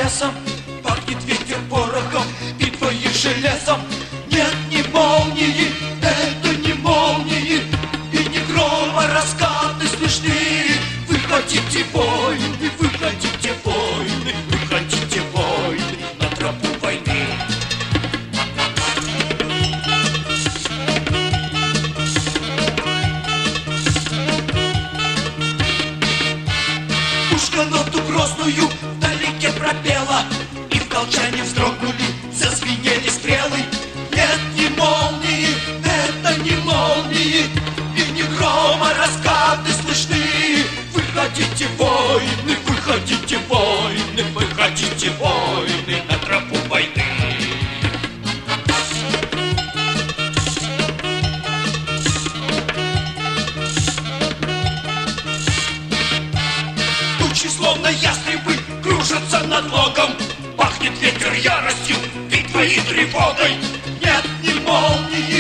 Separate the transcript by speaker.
Speaker 1: лесом, пахнет ветер порохом, битвой и железом. Нет ни молнии, это не молнии, и не грома раскаты слышны. Выходите, воины, выходите, воины, выходите, воины на тропу войны. Пушка ноту грозную вдалеке пропела, и в колчане вздрогнули, зазвенели стрелы. Нет ни молнии, это не молнии, и не грома раскаты слышны. Выходите, воины, выходите, воины, выходите, воины на тропу войны. Тучи, словно ястребы, кружатся над логом, пахнет ветер яростью, битвой и тревогой. Нет ни молнии,